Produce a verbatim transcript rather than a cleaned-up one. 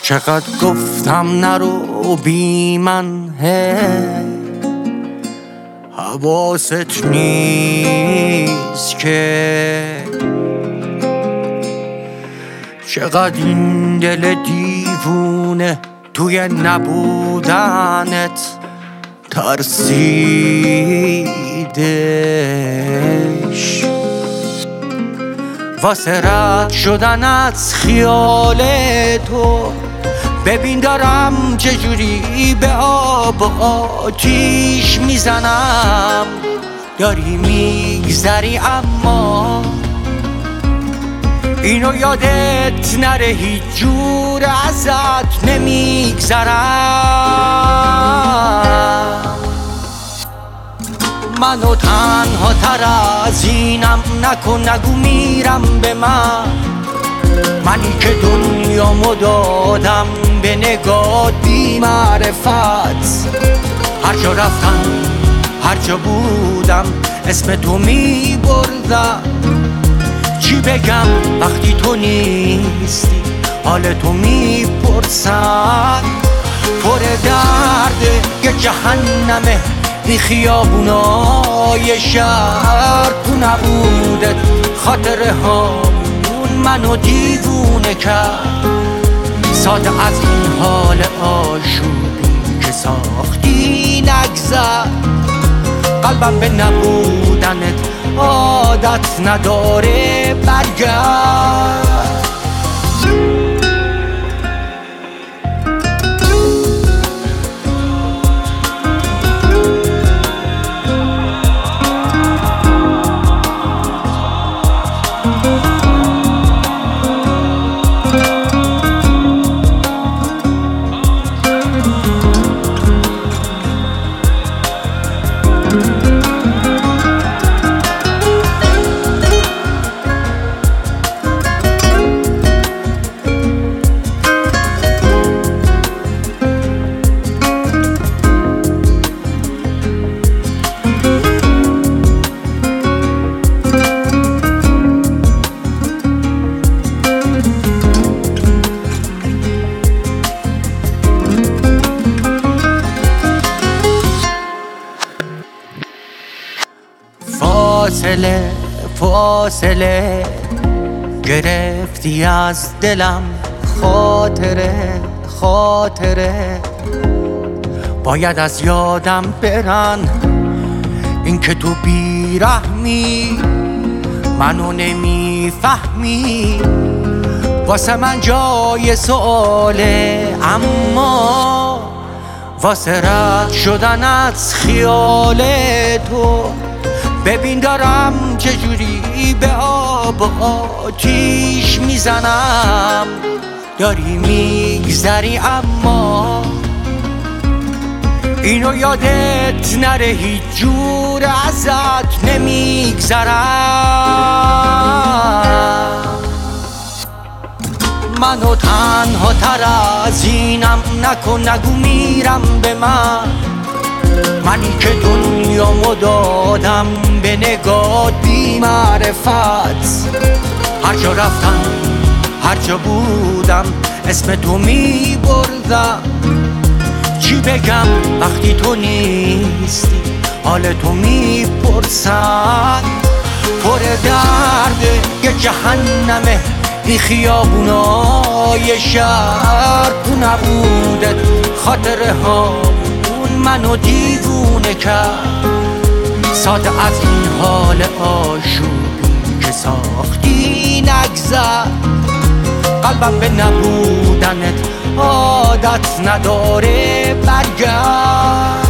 چقدر گفتم نرو بی من، حواست نیست که چقدر این دل دیوونه توی نبودنت ترسیدش. واسه رد شدن از خیال تو ببین دارم چجوری به آب و آتیش میزنم. داری میگذری اما اینو یادت نره، هیچ جور ازت نمیگذرم. منو تنها تر از اینم نکن، نگو میرم به من، منی که دنیامو دادم به نگاه بی معرفت. هر جا رفتم هر جا بودم اسم تو می بردم. چی بگم وقتی تو نیستی، حال تو می پرسن. پر درده یه جهنمه این خیابونای شهر، تو نبودت خاطره هامون منو دیوونه کرد. ساده از این حال آشوبی که ساختی نگذر. قلبم به نبودنت عادت نداره، برگرد. فاصله فاصله گرفتی از دلم، خاطره خاطره باید از یادم برن. این که تو بیرحمی منو نمیفهمی، واسه من جای سؤاله، اما واسه رد شدن از خیال تو ببین دارم چجوری به آب و آتیش میزنم. داری میگذری اما اینو یادت نره، هیچ جور ازت نمیگذرم. منو تنها تر از اینم نکن، نگو میرم به من، منی که دنیامو دادم به نگاه بی معرفت. هر جا رفتم هر جا بودم اسم تو می بردم. چی بگم وقتی تو نیستی، حال تو می پرسن. پر درده یه جهنمه این خیابونای شهر، تو نبودت خاطره هامون منو دیوونه کرد. ساده از این حال آشوبی که ساختی نگذر. قلبم به نبودنت عادت نداره، برگرد.